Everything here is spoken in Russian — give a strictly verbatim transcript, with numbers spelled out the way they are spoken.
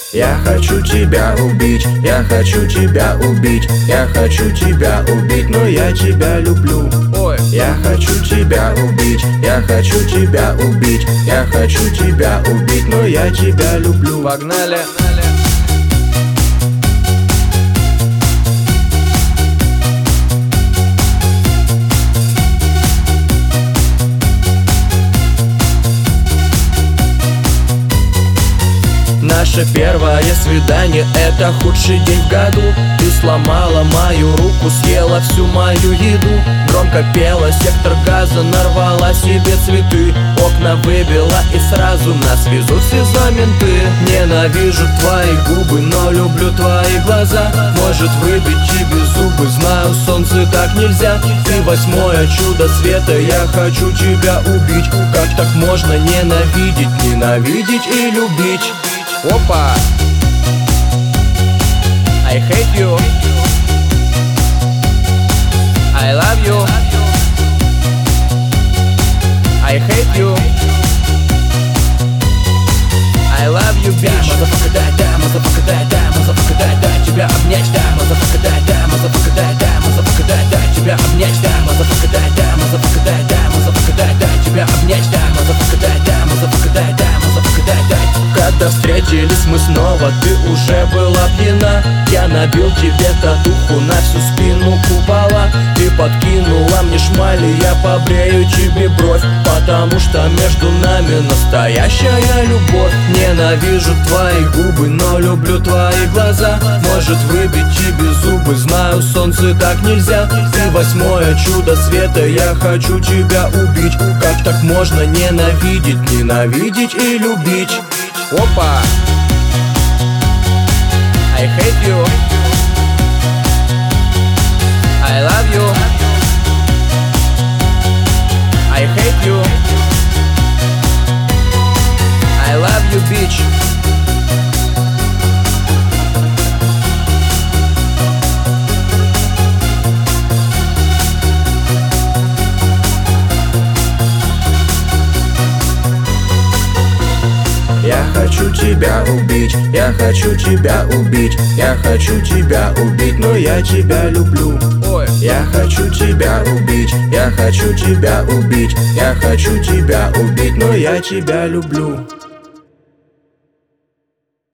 Я хочу тебя убить, я хочу тебя убить, я хочу тебя убить, но я тебя люблю. Ой. Я хочу тебя убить, я хочу тебя убить, я хочу тебя убить, но я тебя люблю. Погнали. Наше первое свидание — это худший день в году. Ты сломала мою руку, съела всю мою еду. Громко пела сектор газа, нарвала себе цветы. Окна выбила и сразу нас везут в СИЗО менты. Ненавижу твои губы, но люблю твои глаза. Может выбить тебе зубы, знаю, солнце так нельзя. Ты восьмое чудо света, я хочу тебя убить. Как так можно ненавидеть, ненавидеть и любить? Опа! I hate you. I love you. I hate you. I love you, bitch. Мазафака, дай, дай, мазафака, дай, дай, мазафака, дай, дай тебя обнять, дай, мазафака, дай, дай, мазафака, дай, дай, мазафака, дай, дай тебя обнять, дай, мазафака, дай, дай, мазафака, дай, дай, мазафака, дай, дай тебя обнять, дай, мазафака, дай, дай, мазафака, дай, дай, мазафака, дай, дай. Когда встретились мы снова, ты уже была пьяна. Я набил тебе татуху на всю спину купола. Ты подкинула мне шмали, я побрею тебе бровь, потому что между нами настоящая любовь. Ненавижу твои губы, но люблю твои глаза. Может выбить тебе зубы, знаю, солнце так нельзя. Ты восьмое чудо света, я хочу тебя убить. Как так можно ненавидеть, ненавидеть и любить? Опа! I hate you. I love you. I hate you. I love you, bitch. Я хочу тебя убить, я хочу тебя убить, я хочу тебя убить, но я тебя люблю. Ой. Я хочу тебя убить, я хочу тебя убить, я хочу тебя убить, но я тебя люблю.